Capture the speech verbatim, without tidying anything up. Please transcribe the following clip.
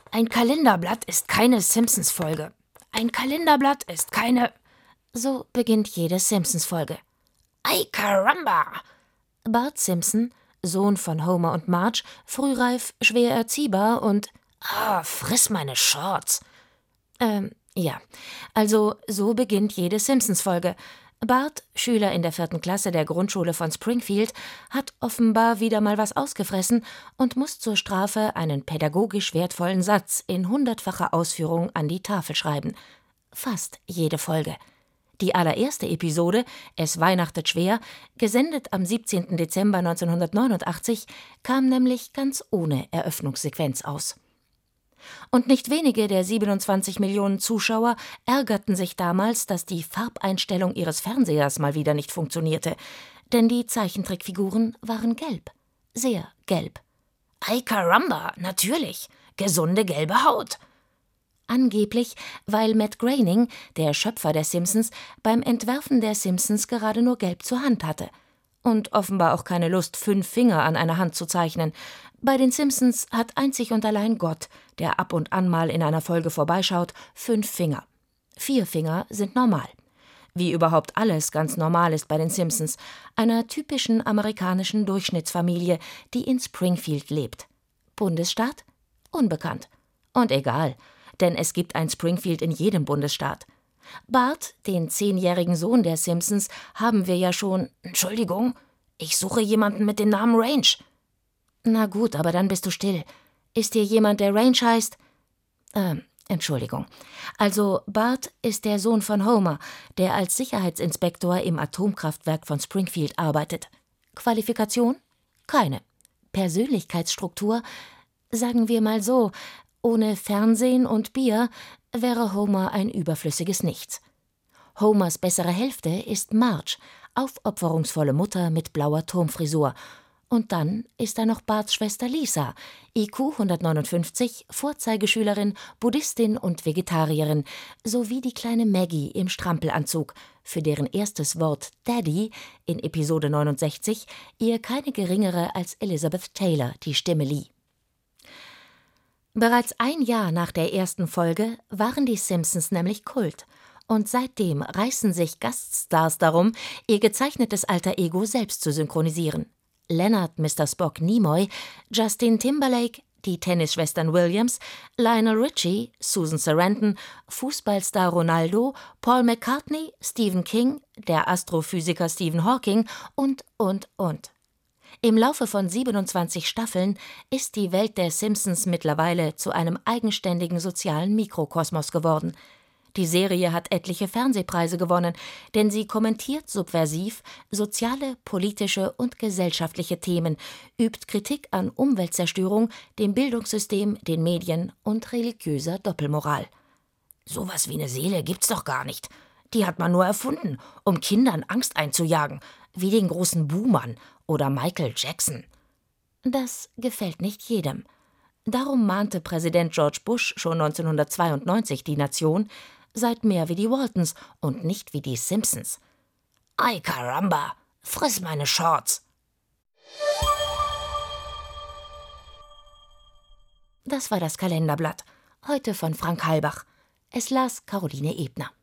Ein Kalenderblatt ist keine Simpsons-Folge. Ein Kalenderblatt ist keine... So beginnt jede Simpsons-Folge. Ei Caramba! Bart Simpson, Sohn von Homer und Marge, frühreif, schwer erziehbar und... Ah, friss meine Shorts. Ähm, ja. Also, so beginnt jede Simpsons-Folge. Bart, Schüler in der vierten Klasse der Grundschule von Springfield, hat offenbar wieder mal was ausgefressen und muss zur Strafe einen pädagogisch wertvollen Satz in hundertfacher Ausführung an die Tafel schreiben. Fast jede Folge. Die allererste Episode, Es weihnachtet schwer, gesendet am siebzehnten Dezember neunzehnhundertneunundachtzig, kam nämlich ganz ohne Eröffnungssequenz aus. Und nicht wenige der siebenundzwanzig Millionen Zuschauer ärgerten sich damals, dass die Farbeinstellung ihres Fernsehers mal wieder nicht funktionierte. Denn die Zeichentrickfiguren waren gelb. Sehr gelb. Ei Caramba, natürlich. Gesunde gelbe Haut. Angeblich, weil Matt Groening, der Schöpfer der Simpsons, beim Entwerfen der Simpsons gerade nur gelb zur Hand hatte. Und offenbar auch keine Lust, fünf Finger an einer Hand zu zeichnen. Bei den Simpsons hat einzig und allein Gott, der ab und an mal in einer Folge vorbeischaut, fünf Finger. Vier Finger sind normal. Wie überhaupt alles ganz normal ist bei den Simpsons, einer typischen amerikanischen Durchschnittsfamilie, die in Springfield lebt. Bundesstaat? Unbekannt. Und egal, denn es gibt ein Springfield in jedem Bundesstaat. Bart, den zehnjährigen Sohn der Simpsons, haben wir ja schon... Entschuldigung, ich suche jemanden mit dem Namen Range. Na gut, aber dann bist du still. Ist hier jemand, der Range heißt? Ähm, Entschuldigung. Also Bart ist der Sohn von Homer, der als Sicherheitsinspektor im Atomkraftwerk von Springfield arbeitet. Qualifikation? Keine. Persönlichkeitsstruktur? Sagen wir mal so, ohne Fernsehen und Bier wäre Homer ein überflüssiges Nichts. Homers bessere Hälfte ist Marge, aufopferungsvolle Mutter mit blauer Turmfrisur. Und dann ist da noch Barts Schwester Lisa, I Q hundertneunundfünfzig, Vorzeigeschülerin, Buddhistin und Vegetarierin, sowie die kleine Maggie im Strampelanzug, für deren erstes Wort Daddy in Episode neunundsechzig ihr keine geringere als Elizabeth Taylor die Stimme lieh. Bereits ein Jahr nach der ersten Folge waren die Simpsons nämlich Kult. Und seitdem reißen sich Gaststars darum, ihr gezeichnetes Alter Ego selbst zu synchronisieren. Leonard Mister Spock Nimoy, Justin Timberlake, die Tennisschwestern Williams, Lionel Richie, Susan Sarandon, Fußballstar Ronaldo, Paul McCartney, Stephen King, der Astrophysiker Stephen Hawking und, und, und. Im Laufe von siebenundzwanzig Staffeln ist die Welt der Simpsons mittlerweile zu einem eigenständigen sozialen Mikrokosmos geworden. Die Serie hat etliche Fernsehpreise gewonnen, denn sie kommentiert subversiv soziale, politische und gesellschaftliche Themen, übt Kritik an Umweltzerstörung, dem Bildungssystem, den Medien und religiöser Doppelmoral. Sowas wie eine Seele gibt's doch gar nicht. Die hat man nur erfunden, um Kindern Angst einzujagen, wie den großen Buhmann oder Michael Jackson. Das gefällt nicht jedem. Darum mahnte Präsident George Bush schon neunzehnhundertzweiundneunzig die Nation: Seid mehr wie die Waltons und nicht wie die Simpsons. Ei Caramba, friss meine Shorts. Das war das Kalenderblatt. Heute von Frank Halbach. Es las Caroline Ebner.